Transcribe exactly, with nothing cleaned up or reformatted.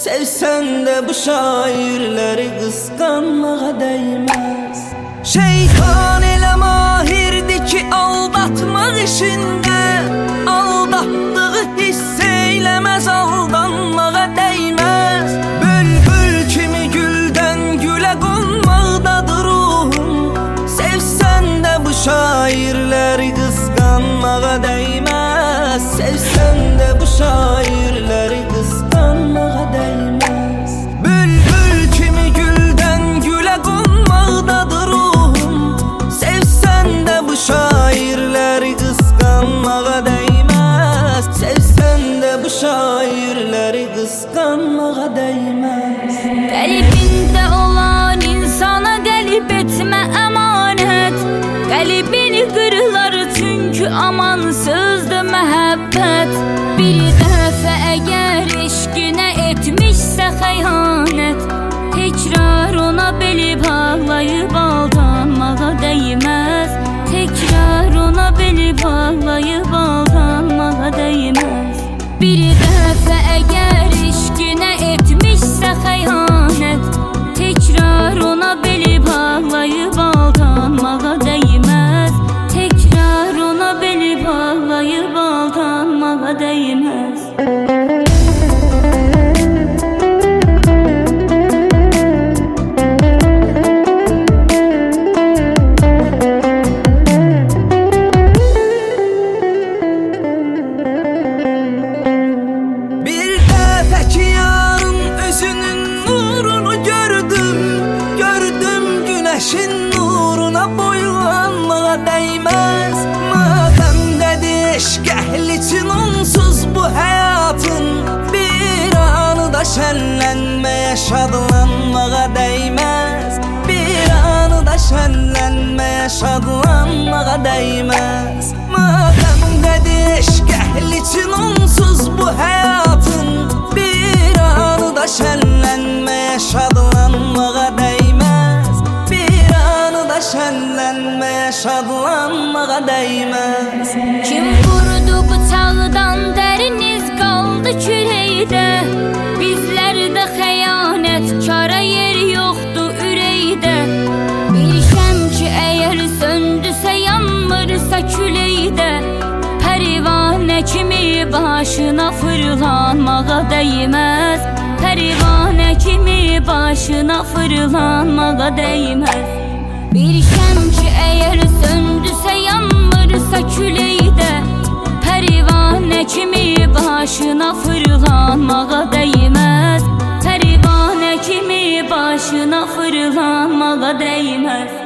Sevsen de bu şairleri kıskanmağa değmez. Şeytan ele mahirdi ki aldatmak işinde, aldattığı hisseylemez, aldanmağa değmez. Bülbül kimi gülden güle konmaqdadır ruhum. Sevsen de bu şairleri kıskanmağa değmez. Sevsen de bu şairleri kıskanmağa değmez. Bülbül kimi gülden güle konmaqdadır ruhum. Sevsen de bu şairleri kıskanmağa değmez. Sevsen de bu şairleri kıskanmağa değmez. Kalbinde olan insana qəlb etmə əmanət. Qəlbini qırılar çünki amansızdır məhəbbət. Bir dəfə əgər eşqinə etmişsə xəyanət, təkrar ona beli bağlayıb aldanmağa dəyməz. Təkrar ona beli bağlayıb aldanmağa dəyməz. Bir dəfə əgər eşqinə etmişsə xəyanət, təkrar ona beli bağlayıb aldanmağa dəyməz. Təkrar ona beli bağlayıb aldanmağa dəyməz. Güneşin nuruna boylanmağa değmez. Mademdedir eşk ehli için onsuz bu hayatın, bir anı da şenlenmeye, şadlanmağa değmez. Bir anı da şenlenmeye, şadlanmağa değmez. Mademdedir eşk ehli için onsuz bu hayatın, bir anı da şenlenmeye, şadlanmağa değmez. Şenlenmeye, şadlanmağa değmez. Kim vurdu bıçağdan dərin iz qaldı kürəkdə. Bizlərdə xəyanət kara yer yoxdur ürəkdə. Bilişəm ki əgər söndüsə yanmırsa küləkdə, pərivanə kimi başına fırlanmağa dəyməz. Pərivanə kimi başına fırlanmağa dəyməz. Bir şəm ki əgər söndüsə yanmırsa küləkdə, pərivanə kimi başına fırlanmağa dəyməz. Pərivanə kimi başına fırlanmağa dəyməz.